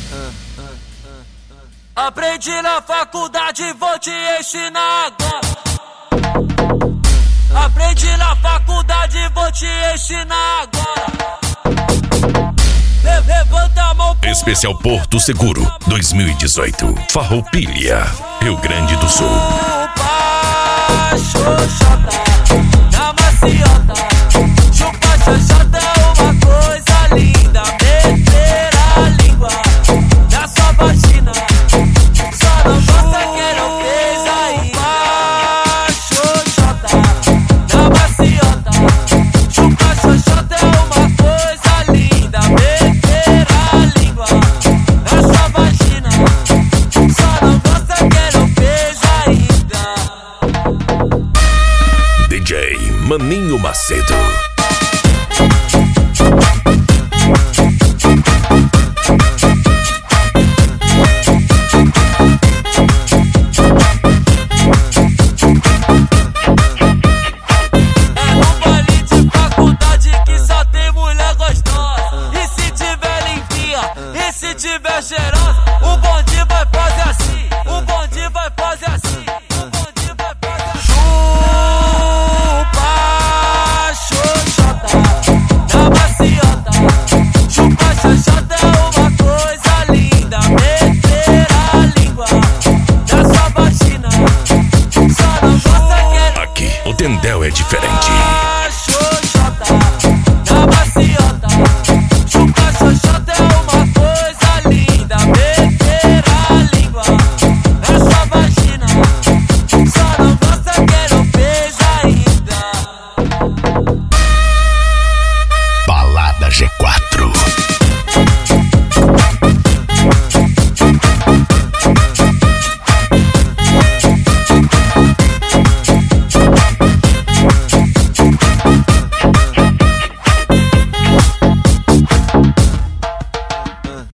Aprendi na faculdade, vou te ensinar agora. Aprendi na faculdade, vou te ensinar agora. Levanta a mão pro Especial Porto Seguro 2018. Farroupilha, Rio Grande do Sul. Xoxota, na maciota. Chupa xoxota é uma coisa linda. Meter a língua na sua vagina. Só não gosta quem não fez ainda. Xoxota, na maciota. Chupa xoxota é uma coisa linda. Meter a língua na sua vagina. Só não gosta quem não fez ainda. DJ Maninho Macedo. É no baile de faculdade que só tem mulher gostosa. E se tiver limpinha, e se tiver cheirosa,